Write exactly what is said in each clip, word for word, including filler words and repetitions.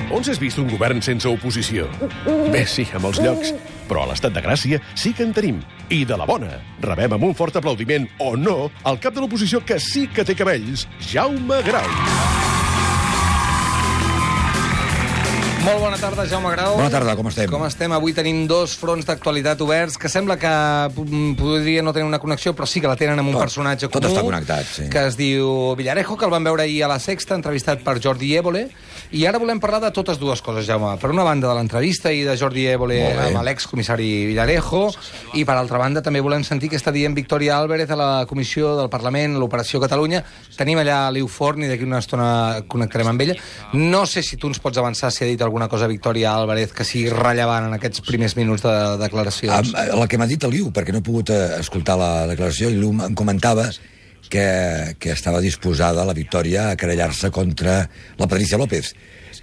On s'has vist un govern sense oposició? Bé, sí, a molts llocs. Però a l'Estat de Gràcia sí que en tenim. I de la bona. Rebem amb un fort aplaudiment, o no, el cap de l'oposició que sí que té cabells, Jaume Grau. Molt bona tarda, Jaume Grau. Bona tarda, com estem? Com estem? Avui tenim dos fronts d'actualitat oberts que sembla que podria no tenir una connexió, però sí que la tenen amb un tot, personatge tot comú. Tot està connectat, sí. Que es diu Villarejo, que el vam veure ahir a La Sexta, entrevistat per Jordi Évole. I ara volem parlar de totes dues coses, Jaume. Per una banda, de l'entrevista i de Jordi Évole amb l'excomissari Villarejo, i per altra banda també volem sentir què està dient Victoria Álvarez a la comissió del Parlament, l'Operació Catalunya. Tenim allà Liu Forn i d'aquí una estona connectarem amb ella. No sé si tu ens pots avançar si ha dit alguna cosa Victoria Álvarez que sigui rellevant en aquests primers minuts de declaracions. Ah, la que m'ha dit el Liu, perquè no he pogut escoltar la declaració, i Liu em comentava que, que estava disposada la Victòria a querellar-se contra la Patricia López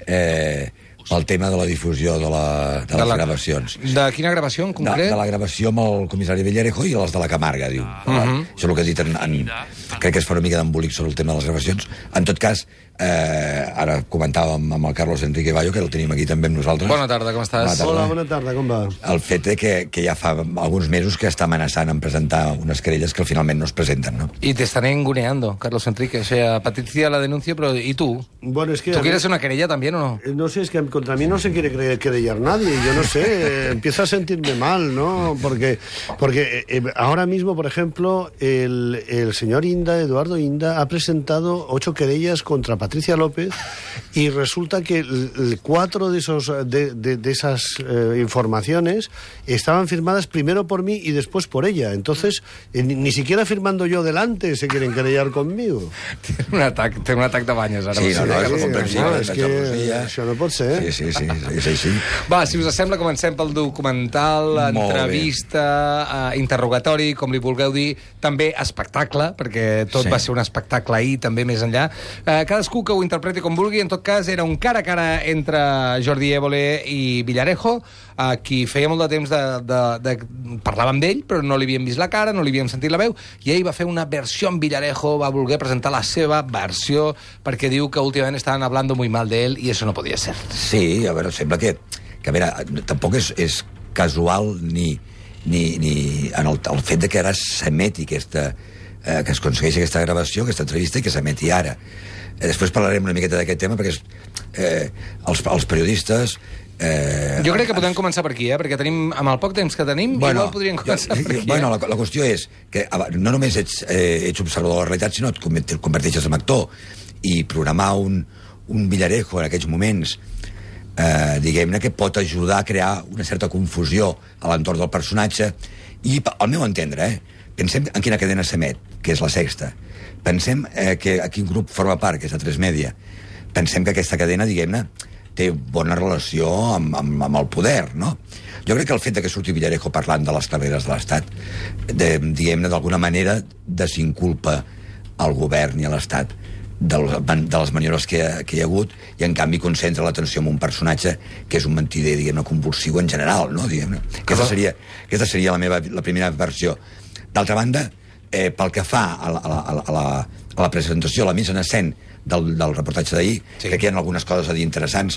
eh, pel tema de la difusió de, la, de, de les la, gravacions. De quina gravació, en concret? De, de la gravació amb el comissari Villarejo i les de la Camarga, diu. Uh -huh. Això és el que ha dit en, en... Crec que es fa una mica d'embolic sobre el tema de les gravacions. En tot cas, eh, ara comentàvem amb el Carlos Enrique Bayo, que el tenim aquí també amb nosaltres. Bona tarda, com estàs? Bona tarda. Hola, bona tarda, com va? El fet de que, que ja fa alguns mesos que està amenaçant en presentar unes querelles que finalment no es presenten, ¿no? Y te están enguneando, Carlos Enrique. O sea, Patricia la denuncia, pero ¿y tú? Bueno, es que... ¿Tú quieres una querella también o no? No sé, es que contra mí no se quiere querellar nadie. Yo no sé, eh, empiezo a sentirme mal, ¿no? Porque, porque eh, ahora mismo, por ejemplo, el, el señor Inda, Eduardo Inda, ha presentado ocho querellas contra Patricia López y resulta que el, el cuatro de, esos, de, de, de esas eh, informaciones estaban firmadas primero por mí y después por ella. Entonces, eh, ni, ni siquiera firmando yo delante se quieren querellar conmigo. Tiene un atac, té un atac de banyes, ara. Sí, no, no, és comprensible. No, és que això no pot ser. Sí, sí, sí, és així. Va, si us sembla, comencem pel documental, entrevista, eh, interrogatori, com li vulgueu dir, també espectacle, perquè tot sí. va ser un espectacle ahir, també més enllà. Eh, cadascú que ho interpreti com vulgui, en tot cas, era un cara a cara entre Jordi Évole i Villarejo, a qui feia molt de temps de, de, de... parlàvem d'ell, però no li havíem vist la cara, no li havíem sentit la veu, i ell va fer una versió en Villarejo, va voler presentar la seva versió, perquè diu que últimament estaven hablando muy mal de él, i eso no podia ser. Sí, a veure, sembla que, que a veure, tampoc és, és casual ni, ni, ni en el, el fet de que ara s'emeti aquesta, eh, que es aconsegueixi aquesta gravació, aquesta entrevista, i que s'emeti ara. Eh, després parlarem una miqueta d'aquest tema, perquè és, eh, els, els periodistes... Eh, jo crec que podem començar per aquí, eh? Perquè tenim, amb el poc temps que tenim, bueno, igual podríem començar jo, per aquí. Bueno, la, la qüestió és que no només ets, eh, ets observador de la realitat, sinó et converteixes en actor, i programar un, un Villarejo en aquells moments, eh, diguem-ne, que pot ajudar a crear una certa confusió a l'entorn del personatge, i al meu entendre, eh, pensem en quina cadena s'emet, que és La Sexta, pensem eh, que a quin grup forma part, que és A tres Media, pensem que aquesta cadena, diguem-ne, té bona relació amb, amb, amb el poder, no? Jo crec que el fet de que surti Villarejo parlant de les clavegueres de l'Estat, de, diguem-ne, d'alguna manera desinculpa al govern i a l'Estat de, de les maniobres que, que hi ha hagut, i en canvi concentra l'atenció en un personatge que és un mentider, diguem-ne, convulsiu en general, no? Diguem-ne. Aquesta seria, aquesta seria la meva la primera versió. D'altra banda, eh, pel que fa a la, a la, a la, a la presentació, a la mise en escena del, del reportatge d'ahir, sí. Crec que hi ha algunes coses a dir interessants.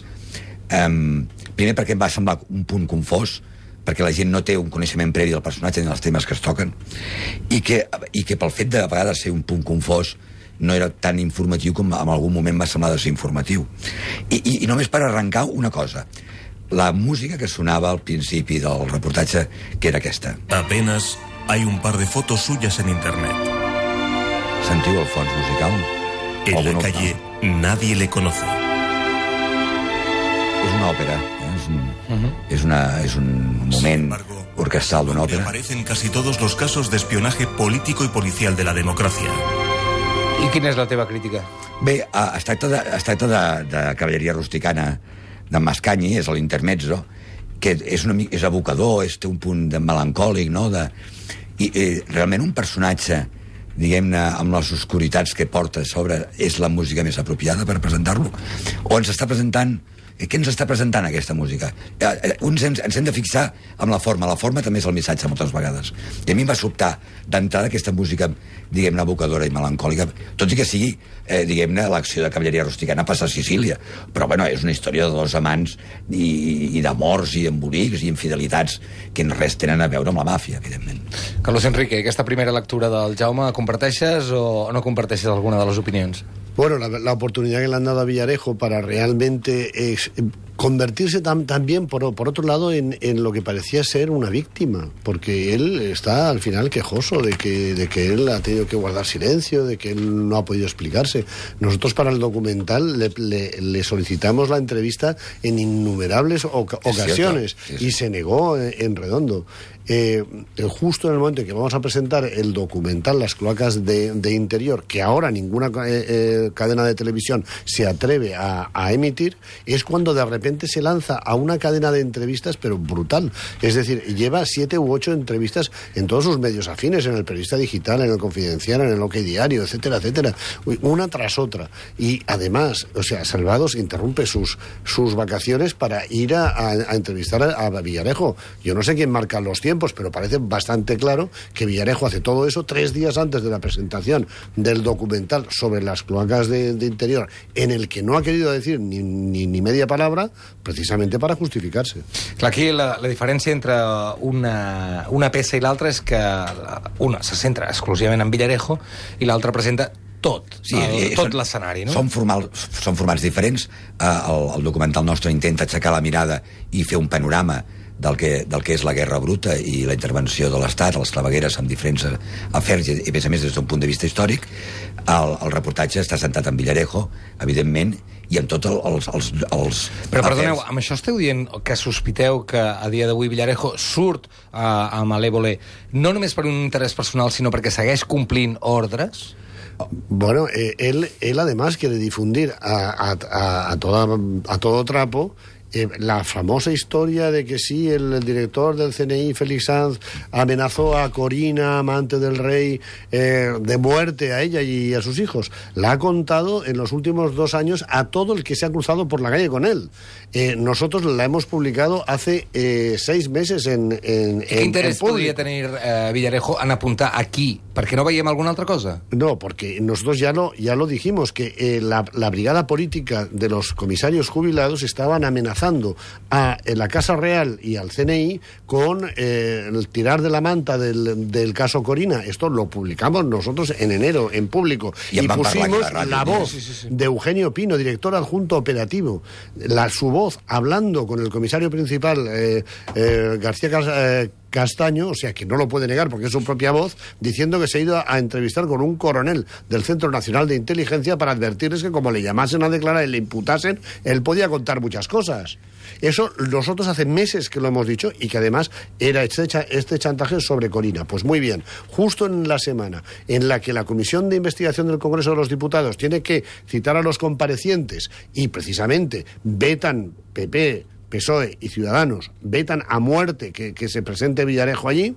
Um, primer perquè em va semblar un punt confós, perquè la gent no té un coneixement previ del personatge ni dels temes que es toquen, i que, i que pel fet de a vegades ser un punt confós no era tan informatiu com en algun moment va semblar de ser informatiu. I, i, i només per arrencar una cosa, la música que sonava al principi del reportatge, que era aquesta. Apenas hay un par de fotos suyas en internet. Sentiu el fons musical? En la calle nadie le conoce. És una òpera, eh? és, un, uh-huh. és, una, és un moment embargo, orquestral d'una òpera. Aparecen casi todos los casos de espionaje político y policial de la democracia. I quina és la teva crítica? Bé, es tracta de, es tracta de, de cavalleria rusticana de Mascagni, és l'intermezzo, que és, una, és evocador, és, té un punt de melancòlic, no? De, i, i realment un personatge, diguem-ne, amb les oscuritats que porta a sobre, és la música més apropiada per presentar-lo? O ens està presentant què ens està presentant aquesta música? Eh, uns ens, ens hem de fixar en la forma. La forma també és el missatge moltes vegades. I a mi em va sobtar d'entrada aquesta música, diguem-ne, evocadora i melancòlica, tot i que sigui, eh, diguem-ne, l'acció de cavalleria rusticana passa a Sicília. Però, bueno, és una història de dos amants i, i d'amors i embolics i infidelitats que en res tenen a veure amb la màfia, evidentment. Carlos Enrique, aquesta primera lectura del Jaume, comparteixes o no comparteixes alguna de les opinions? Bueno, la, la oportunidad que le han dado a Villarejo para realmente eh, convertirse tam, también, por, por otro lado, en, en lo que parecía ser una víctima, porque él está al final quejoso de que, de que él ha tenido que guardar silencio, de que él no ha podido explicarse. Nosotros para el documental le, le, le solicitamos la entrevista en innumerables oca ocasiones sí, sí. y se negó en, en redondo. Eh, justo en el momento en que vamos a presentar el documental Las cloacas de, de Interior, que ahora ninguna eh, eh, cadena de televisión se atreve a, a emitir, es cuando de repente se lanza a una cadena de entrevistas, pero brutal. Es decir, lleva siete u ocho entrevistas en todos sus medios afines, en el Periodista Digital, en el Confidencial, en el OK Diario, etcétera, etcétera, una tras otra. Y además, o sea, Salvados interrumpe sus, sus vacaciones para ir a, a, a entrevistar a, a Villarejo. Yo no sé quién marca los tiempos, pero parece bastante claro que Villarejo hace todo eso tres días antes de la presentación del documental sobre las cloacas de, de Interior, en el que no ha querido decir ni, ni, ni media palabra, precisamente para justificarse. Clar, aquí la, la diferència entre una, una peça i l'altra és que una se centra exclusivament en Villarejo i l'altra presenta tot, sí, el, tot l'escenari, no? Són, formal, són formats diferents. El, el documental nostre intenta aixecar la mirada i fer un panorama del que, del que és la guerra bruta i la intervenció de l'Estat, les clavegueres amb diferents afers, i a més a més des d'un punt de vista històric. El, el reportatge està centrat en Villarejo, evidentment, i amb tots el, els, els, els Però perdoneu, amb això esteu dient que sospiteu que a dia d'avui Villarejo surt uh, a Malévole no només per un interès personal, sinó perquè segueix complint ordres? Bueno, eh, él, él además quiere difundir a, a, a, toda, a todo trapo Eh, la famosa historia de que sí, el, el director del C N I, Félix Sanz, amenazó a Corina, amante del rey, eh, de muerte a ella y a sus hijos. La ha contado en los últimos dos años a todo el que se ha cruzado por la calle con él. Eh, nosotros la hemos publicado hace eh, seis meses en, en, ¿Qué en, interés en podria tenir eh, Villarejo en apuntar aquí? ¿Perquè no veiem alguna altra cosa? No, porque nosotros ya lo, ya lo dijimos, que eh, la, la brigada política de los comisarios jubilados estaban amenazando a la Casa Real y al C N I con eh, el tirar de la manta del, del caso Corina. Esto lo publicamos nosotros en enero, en público. Y, y pusimos la, la voz sí, sí, sí. de Eugenio Pino, director adjunto operativo, la, su voz hablando con el comisario principal, eh, eh, García Cas eh, Castaño, o sea, que no lo puede negar porque es su propia voz, diciendo que se ha ido a entrevistar con un coronel del Centro Nacional de Inteligencia para advertirles que como le llamasen a declarar y le imputasen, él podía contar muchas cosas. Eso nosotros hace meses que lo hemos dicho y que además era este, este chantaje sobre Corina. Pues muy bien, justo en la semana en la que la Comisión de Investigación del Congreso de los Diputados tiene que citar a los comparecientes y precisamente vetan P P, P S O E y Ciudadanos, vetan a muerte que, que se presente Villarejo allí,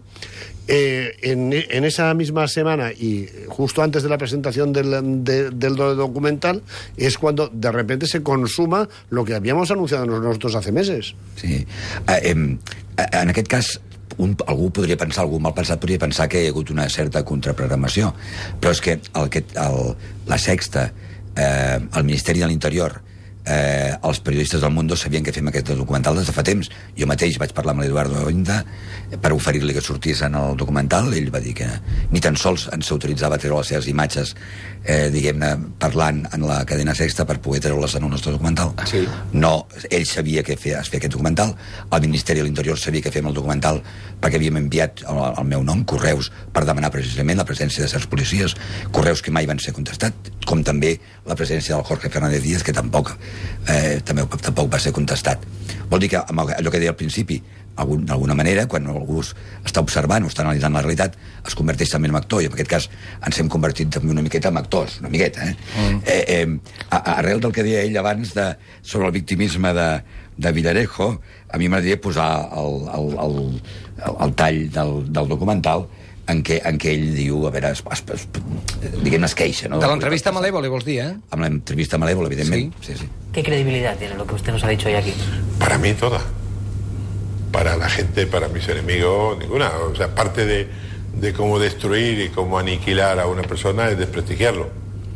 eh, en, en esa misma semana y justo antes de la presentación del, de, del documental es cuando de repente se consuma lo que habíamos anunciado nosotros hace meses. Sí. Eh, eh, en aquest cas un, algú podria pensar, algú mal pensat podria pensar que hi ha hagut una certa contraprogramació, però és que, el que el, la Sexta, eh, el Ministeri de l'Interior, Eh, els periodistes del Mundo sabien que fem aquest documental des de fa temps. Jo mateix vaig parlar amb l'Eduardo Inda per oferir-li que sortís en el documental. Ell va dir que ni tan sols ens autoritzava a treure les seves imatges, eh, diguem-ne, parlant en la cadena Sexta per poder treure-les en el nostre documental. Sí. No, ell sabia que feia, es feia aquest documental, el Ministeri de l'Interior sabia que fèiem el documental perquè havíem enviat el, el meu nom, correus, per demanar precisament la presència de certs policies, correus que mai van ser contestats, com també la presència del Jorge Fernández Díaz, que tampoc Eh, també tampoc va ser contestat. Vol dir que amb allò que deia al principi, d'alguna manera, quan algú està observant o està analitzant la realitat, es converteix també en actor, i en aquest cas ens hem convertit també una miqueta en actors, una miqueta, eh? Mm. Eh, eh, arrel del que deia ell abans de, sobre el victimisme de, de Villarejo, a mi m'agradaria posar el, el, el, el, el tall del, del documental en què, en què ell diu, a veure, es, es, es, diguem, es queixa, ¿no? De l'entrevista a Malévole, vols dir, eh? Amb l'entrevista a Malévole, evidentment. Sí. Sí, sí. ¿Qué credibilidad tiene lo que usted nos ha dicho hoy aquí? Para mí toda. Para la gente, para mis enemigos, ninguna. O sea, parte de, de cómo destruir y cómo aniquilar a una persona es desprestigiarlo.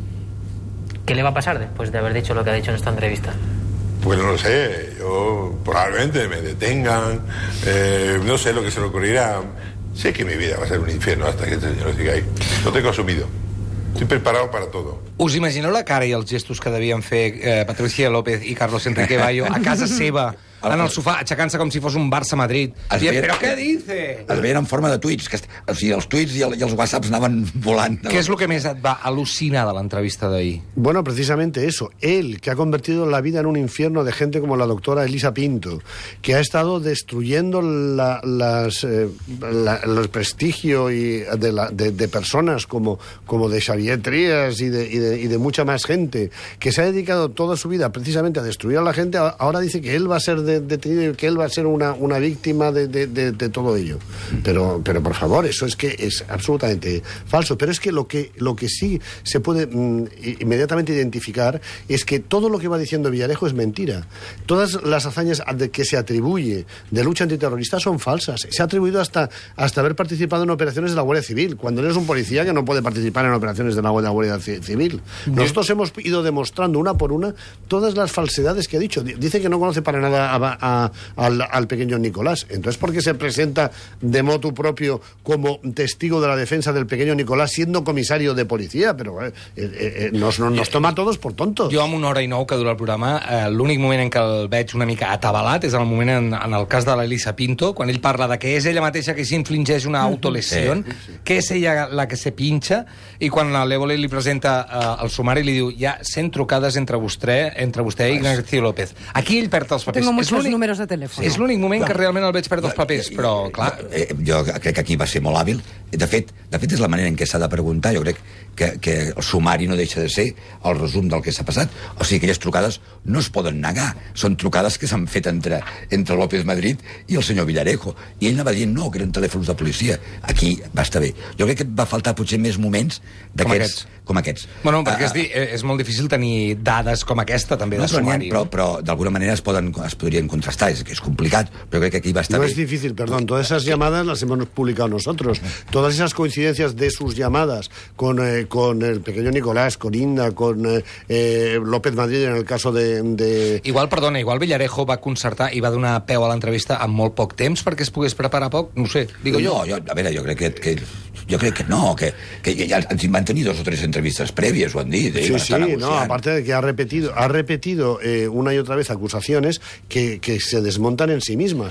¿Qué le va a pasar después de haber dicho lo que ha dicho en esta entrevista? Pues no lo sé, yo probablemente me detengan, eh, no sé lo que se le ocurrirá. Sé que mi vida va a ser un infierno hasta que este señor siga ahí. Lo tengo asumido. Estoy preparado para todo. Us imagineu la cara i els gestos que devien fer eh, Patricia López i Carlos Enrique Bayo a casa seva, en el sofà, aixecant-se com si fos un Barça-Madrid, dient, però què dice? Es veien en forma de tuits, que, o sigui, els tuits i, el, i els whatsapps anaven volant. ¿Qué es lo que més et va al·lucinar de l'entrevista d'ahir? Bueno, precisamente eso. Él, que ha convertido la vida en un infierno de gente como la doctora Elisa Pinto, que ha estado destruyendo la, las, eh, la, el prestigio y de, la, de, de personas como, como de Xavier Trías y de, y, de, y de mucha más gente, que se ha dedicado toda su vida precisamente a destruir a la gente, ahora dice que él va a ser de, detenido y que él va a ser una, una víctima de, de, de, de todo ello. Pero, pero, por favor, eso es que es absolutamente falso. Pero es que lo que, lo que sí se puede mm, inmediatamente identificar es que todo lo que va diciendo Villarejo es mentira. Todas las hazañas de que se atribuye de lucha antiterrorista son falsas. Se ha atribuido hasta, hasta haber participado en operaciones de la Guardia Civil, cuando él es un policía que no puede participar en operaciones de la, de la Guardia Civil. Nosotros hemos ido demostrando una por una todas las falsedades que ha dicho. Dice que no conoce para nada a, a, al, al pequeño Nicolás. Entonces, ¿por qué se presenta de motu propio como testigo de la defensa del pequeño Nicolás siendo comisario de policía? Però eh, eh, nos, nos, nos toma a todos por tontos. Jo, amb una hora i nou que dura el programa, eh, l'únic moment en què el veig una mica atabalat és el moment en, en el cas de l'Elisa Pinto, quan ell parla de que és ella mateixa que s'infligeix una autolesió, sí, sí. Que és ella la que se pinxa, i quan la Lévole li presenta eh, el sumari li diu, hi ha cent trucades entre vostè, entre vostè i Ignacio López. Aquí ell perd els papers. Tengo muchos números de teléfono. És l'únic moment que realment el veig perdre els papers, però, clar... Eh, jo crec que aquí va ser molt hàbil. De fet, de fet és la manera en què s'ha de preguntar. Jo crec que, que el sumari no deixa de ser el resum del que s'ha passat. O sigui, aquelles trucades no es poden negar. Són trucades que s'han fet entre, entre López Madrid i el senyor Villarejo. I ell anava dient, no, que eren telèfons de policia. Aquí va estar bé. Jo crec que va faltar potser més moments d'aquests... Com aquests. Bueno, perquè uh, és, di, és molt difícil tenir dades com aquesta, també, no, de sumari. Però, però d'alguna manera es, poden, es podrien contrastar. És que és complicat, però crec que aquí va estar no bé. No es difícil, perdón. Todas esas llamadas las hemos publicado nosotros. Todas esas coincidencias de sus llamadas con, eh, con el pequeño Nicolás, con Inda, con eh, eh, López Madrid, en el caso de, de... Igual, perdona, igual Villarejo va concertar i va donar peu a l'entrevista amb molt poc temps perquè es pogués preparar poc, no ho sé, digo no, jo. jo. A veure, jo crec que... que jo crec que no, que, que ja ens van tenir dos o tres entrevistes prèvies, ho han dit. Eh, sí, sí, no, aparte de que ha repetido, ha repetido eh, una y otra vez acusaciones que, que se desmontan en sí mismas.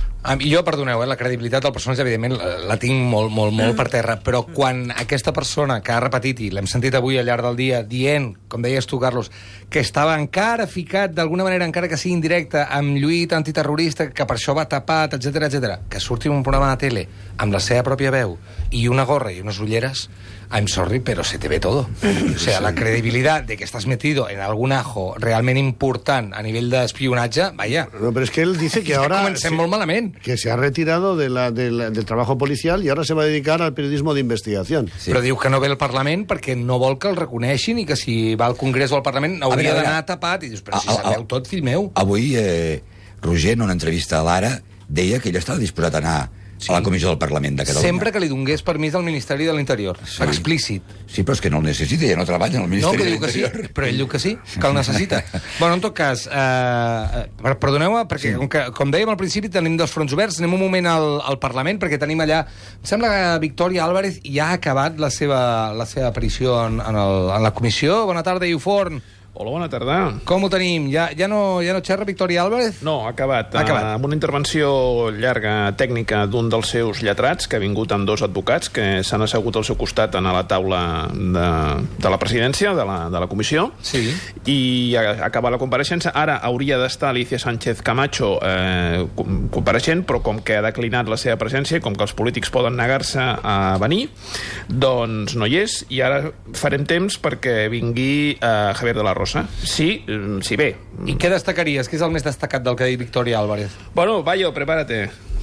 Jo, perdoneu, eh, la credibilitat del personatge, evidentment, la, la tinc molt, molt, molt per terra, però quan aquesta persona que ha repetit, i l'hem sentit avui al llarg del dia, dient, com deies tu, Carlos, que estava encara ficat, d'alguna manera, encara que sigui indirecta, amb lluita antiterrorista, que per això va tapat, etcètera, etcètera, que surti un programa de tele amb la seva pròpia veu i una gorra i unes ulleres, I'm sorry, pero se te ve todo. O sea, la credibilidad de que estás metido en algún ajo realment important a nivell d'espionatge, vaya. No, pero es que él dice que ahora... Comencem molt malament. Que se ha retirado de la, de la, del trabajo policial y ahora se va a dedicar al periodismo de investigación. Sí. Però diu que no ve al Parlament perquè no vol que el reconeixin i que si va al Congrés o al Parlament hauria d'anar tapat. I dius, però si sabeu tot, fill meu. Avui, eh, Roger, en una entrevista a l'Ara, deia que ell estava disposat a anar sí. a la Comissió del Parlament de Catalunya. Sempre que li donés permís al Ministeri de l'Interior. Sí. Explícit. Sí, però és que no el necessita, ja no treballa en el Ministeri no, de l'Interior. Sí, però ell diu que sí, que el necessita. Bueno, en tot cas, eh, perdoneu-me, perquè sí. com, que, com dèiem al principi, tenim dos fronts oberts, anem un moment al, al Parlament, perquè tenim allà... Em sembla que Victòria Álvarez ja ha acabat la seva, la seva aparició en, en, el, en la comissió. Bona tarda, Iuforn. Hola, bona tarda. Com ho tenim? Ja, ja, no, ja no xerra Victòria Álvarez? No, ha acabat. Ha acabat. Amb una intervenció llarga tècnica d'un dels seus lletrats, que ha vingut amb dos advocats que s'han assegut al seu costat a la taula de, de la presidència, de la, de la comissió, sí. I ha acabat la compareixença. Ara hauria d'estar Alicia Sánchez Camacho eh, compareixent, però com que ha declinat la seva presència, com que els polítics poden negar-se a venir, doncs no hi és, i ara farem temps perquè vingui eh, Javier de la Rosa. Sí, sí, bé. I què destacaries? Què és el més destacat del que ha dit Victòria Álvarez? Bueno, Bayo, prepárate.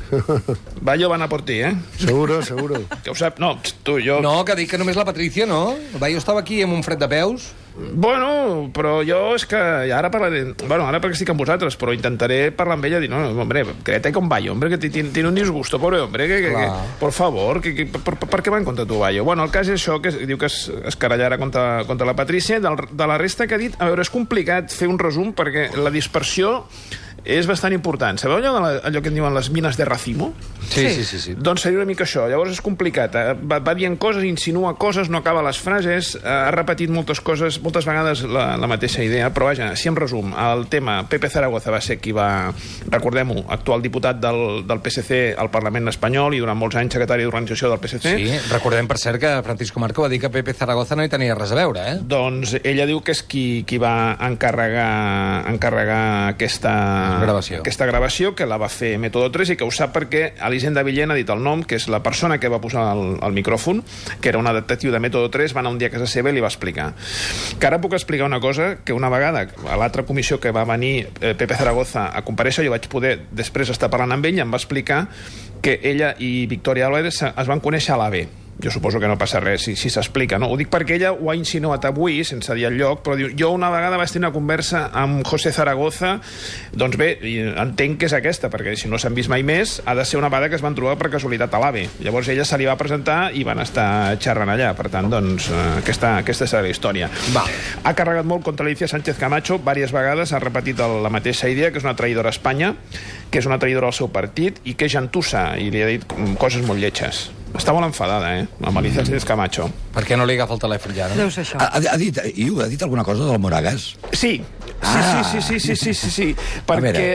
Bayo va anar per ti, eh? Seguro, seguro. Que ho sap... No, tu, jo... No, que dic que només la Patricia, no? El Bayo estava aquí amb un fred de peus. Bueno, però jo és que ara parlaré... Bueno, ara perquè estic amb vosaltres, però intentaré parlar amb ella i dir, no, hombre, créete con Bayo, hombre, que tiene un disgusto, pobre hombre, que, que, que por favor, que, que, per, per, per què va en contra tu, Bayo? Bueno, el cas és això, que es, diu que es, es carallarà contra, contra la Patricia. Del, de la resta que ha dit, a veure, és complicat fer un resum perquè la dispersió és bastant important. Sabeu allò, de la, allò que en diuen les mines de racimo? Sí, sí, sí. sí. Doncs seria una mica això. Llavors és complicat. Va, va dient coses, insinua coses, no acaba les frases, ha repetit moltes coses, moltes vegades la, la mateixa idea, però vaja, si en resum, el tema Pepe Zaragoza va ser qui va, recordem-ho, actual diputat del, del P S C al Parlament espanyol i durant molts anys secretari d'organització del P S C. Sí, recordem, per cert, que Francisco Marco va dir que Pepe Zaragoza no hi tenia res a veure, eh? Doncs ella diu que és qui, qui va encarregar, encarregar aquesta... Gravació. aquesta gravació, que la va fer Método tres i que ho sap perquè Elisenda Villena ha dit el nom, que és la persona que va posar el, el micròfon, que era un adaptatiu de Método tres, va anar un dia a casa seva i li va explicar. Que ara puc explicar una cosa, que una vegada a l'altra comissió que va venir eh, Pepe Zaragoza a comparèixer, jo vaig poder després estar parlant amb ell i em va explicar que ella i Victoria Álvarez es van conèixer a l'A B. Jo suposo que no passa res si, si s'explica, no? Ho dic perquè ella ho ha insinuat avui, sense dir el lloc, però diu, jo una vegada vaig tenir una conversa amb José Zaragoza, doncs bé, entenc que és aquesta, perquè si no s'han vist mai més, ha de ser una vegada que es van trobar per casualitat a l'A B. Llavors ella se li va presentar i van estar xerrant allà, per tant, doncs, aquesta, aquesta és la història. Va. Ha carregat molt contra Alicia Sánchez Camacho, diverses vegades ha repetit la mateixa idea, que és una traïdora a Espanya, que és una traïdora al seu partit i que és gentussa, i li ha dit coses molt lletges. Està molt enfadada, eh?, amb Alicia Sánchez Camacho. Per què no li agafa el telèfon ja, no? Deu ser això. Ha, ha, dit, Iu, ha dit alguna cosa del Moragas? Sí, sí, Ah. sí, sí, sí, sí, sí, sí, perquè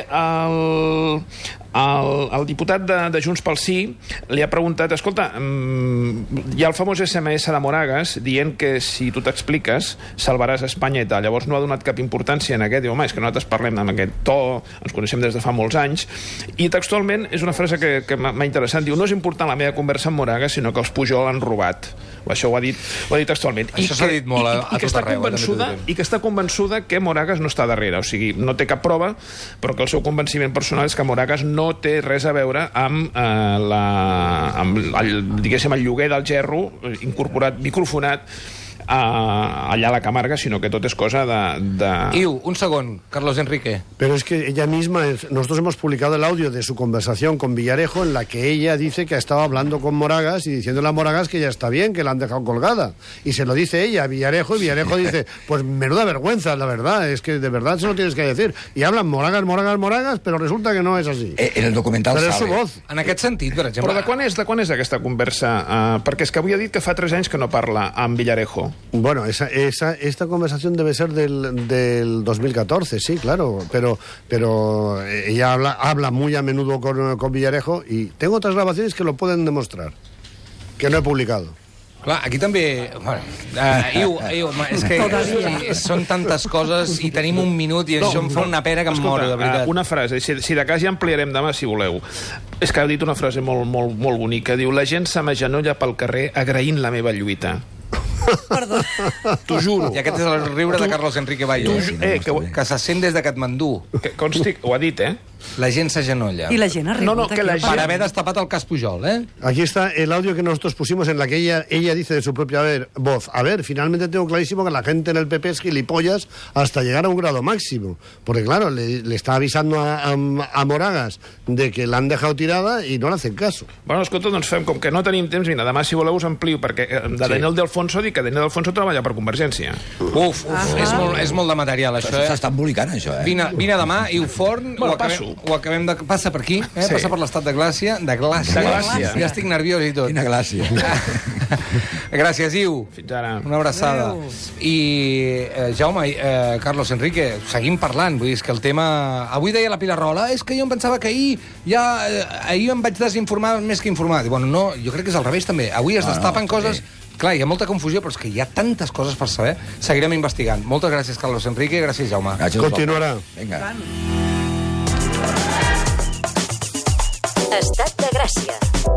el, el, el diputat de, de Junts pel Sí li ha preguntat, escolta, hi ha el famós S M S de Moragas dient que si tu t'expliques salvaràs Espanya i tal. Llavors no ha donat cap importància en aquest, diu, home, és que nosaltres parlem amb aquest to, ens coneixem des de fa molts anys, i textualment és una frase que, que m'ha interessant, diu, no és important la meva conversa amb Moragas, sinó que els Pujol han robat. Això ho ha dit, ho ha dit textualment. Això s'ha dit molt a, i, i, a i que tot està arreu. convençuda, I que està convençuda que Moragas no està darrere, o sigui, no té cap prova, però que el seu convenciment personal és que Moragas no té res a veure amb, eh, la, amb el, diguéssim, el lloguer del gerro incorporat, microfonat, Uh, allá a la Camarga, sino que todo es cosa de... de... Iu, un segon, Carlos Enrique. Pero es que ella misma, nosotros hemos publicado el audio de su conversación con Villarejo en la que ella dice que ha estado hablando con Moragas y diciéndole a Moragas que ya está bien, que la han dejado colgada. Y se lo dice ella a Villarejo y Villarejo dice, pues menuda vergüenza, la verdad, es que de verdad se lo tienes que decir. Y hablan Moragas, Moragas, Moragas, pero resulta que no es así. Eh, en el documental però és sale. su voz. En aquest sentit, per exemple... Però de quan és, de quan és aquesta conversa? Uh, perquè és que avui ha dit que fa tres anys que no parla amb Villarejo. Bueno, esa, esa, esta conversación debe ser del, del dos mil catorce, sí, claro, pero, pero ella habla, habla muy a menudo con, con Villarejo y tengo otras grabaciones que lo pueden demostrar, que no he publicado. Clar, aquí també... Bueno, uh, Iu, Iu, és que sí, són tantes coses i tenim un minut i no, això em fa una pera que em escolta, moro, de veritat. Uh, una frase, si, si de cas ja ampliarem demà, si voleu. És que ha dit una frase molt, molt, molt bonica. Diu, la gent se m'agenolla pel carrer agraint la meva lluita. Perdó. T'ho juro. I aquest és el riure tu, de Carlos Enrique Bayo, tu, eh, que, que se sent des de Katmandú. Que consti, ho ha dit, eh? La gent s'agenolla. I la gent ha rigut. No, no, que la aquí. gent... Per haver destapat el cas Pujol, ¿eh? Aquí está el audio que nosotros pusimos en la que ella, ella dice de su propia ver, voz, a ver, finalmente tengo clarísimo que la gente en el P P es gilipollas hasta llegar a un grado máximo. Porque claro, le, le está avisando a, a, a Moragas de que la han dejado tirada y no le hacen caso. Bueno, escolta, doncs fem, com que no tenim temps, mira, demà si voleu us amplio, perquè de sí. Daniel de Alfonso dic que Daniel de Alfonso treballa per Convergència. Uf, uf, ah, és, molt, és molt de material, això, eh? S'està embolicant, això, eh? Vine, vine demà, i ho forn, bueno, ho, acabem, ho acabem de... Passa per aquí, eh? Sí. Passa per l'estat de Glàcia, de Glàcia. De Glàcia. Ja estic nerviós i tot. Quina Glàcia. Gràcies, Iu. Fins ara. Una abraçada. Adeu. I, eh, Jaume, eh, Carlos Enrique, seguim parlant, vull dir, és que el tema... Avui deia la Pilar Rola, és que jo em pensava que ahir ja... Eh, ahir em vaig desinformar més que informar. Bueno, no, jo crec que és al revés, també. Avui es destapen no, no, coses... Sí. Clar, hi ha molta confusió, però és que hi ha tantes coses per saber. Seguirem investigant. Moltes gràcies, Carlos Enrique, gràcies, Jaume. Gràcies. Continuarà. Vinga. Estat de Gràcia.